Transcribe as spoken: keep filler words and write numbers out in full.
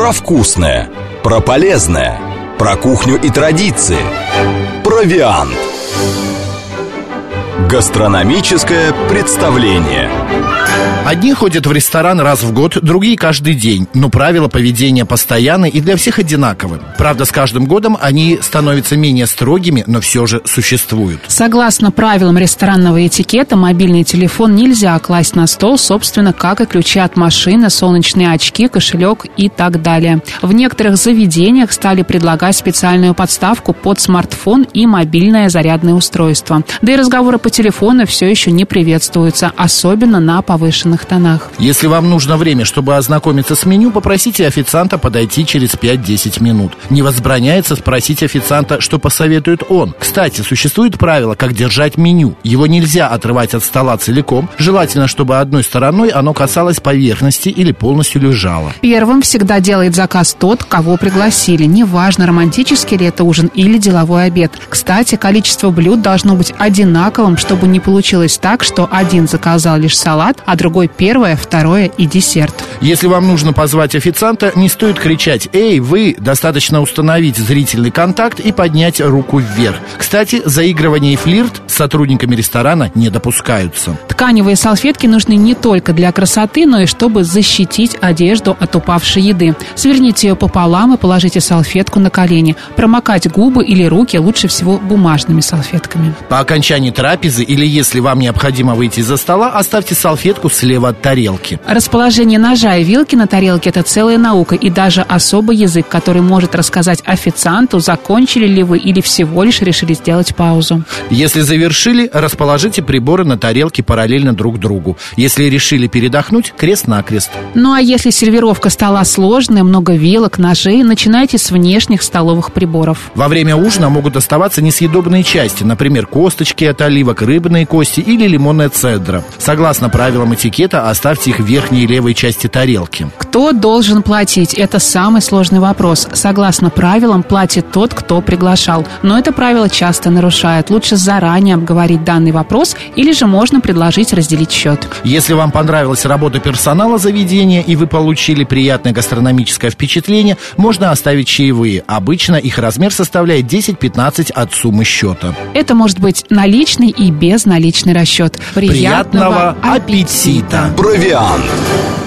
Про вкусное, про полезное, про кухню и традиции. Провиант. Гастрономическое представление. Одни ходят в ресторан раз в год, другие каждый день. Но правила поведения постоянны и для всех одинаковы. Правда, с каждым годом они становятся менее строгими, но все же существуют. Согласно правилам ресторанного этикета, мобильный телефон нельзя класть на стол, собственно, как и ключи от машины, солнечные очки, кошелек и так далее. В некоторых заведениях стали предлагать специальную подставку под смартфон и мобильное зарядное устройство. Да и разговоры по телефону все еще не приветствуются, особенно на повышенных тонах. Если вам нужно время, чтобы ознакомиться с меню, попросите официанта подойти через пять-десять минут. Не возбраняется спросить официанта, что посоветует он. Кстати, существует правило, как держать меню. Его нельзя отрывать от стола целиком. Желательно, чтобы одной стороной оно касалось поверхности или полностью лежало. Первым всегда делает заказ тот, кого пригласили. Неважно, романтический ли это ужин или деловой обед. Кстати, количество блюд должно быть одинаковым, чтобы не получилось так, что один заказал лишь салат, а другой первое, второе и десерт. Если вам нужно позвать официанта, не стоит кричать «Эй, вы!». Достаточно установить зрительный контакт и поднять руку вверх. Кстати, заигрывание и флирт с сотрудниками ресторана не допускаются. Тканевые салфетки нужны не только для красоты, но и чтобы защитить одежду от упавшей еды. Сверните ее пополам и положите салфетку на колени. Промокать губы или руки лучше всего бумажными салфетками. По окончании трапезы или если вам необходимо выйти из-за стола, оставьте салфетку слева от тарелки. Расположение ножа и вилки на тарелке – это целая наука и даже особый язык, который может рассказать официанту, закончили ли вы или всего лишь решили сделать паузу. Если завершили, расположите приборы на тарелке параллельно друг другу. Если решили передохнуть, крест-накрест. Ну а если сервировка стола сложная, много вилок, ножей, начинайте с внешних столовых приборов. Во время ужина могут оставаться несъедобные части, например, косточки от оливок, рыбные кости или лимонная цедра. Согласно правилам этикета, оставьте их в верхней левой части тарелки. Кто должен платить? Это самый сложный вопрос. Согласно правилам, платит тот, кто приглашал. Но это правило часто нарушают. Лучше заранее обговорить данный вопрос или же можно предложить разделить счет. Если вам понравилась работа персонала заведения и вы получили приятное гастрономическое впечатление, можно оставить чаевые. Обычно их размер составляет десять-пятнадцать от суммы счета. Это может быть наличный и безналичный расчет. Приятного аппетита! Провиант.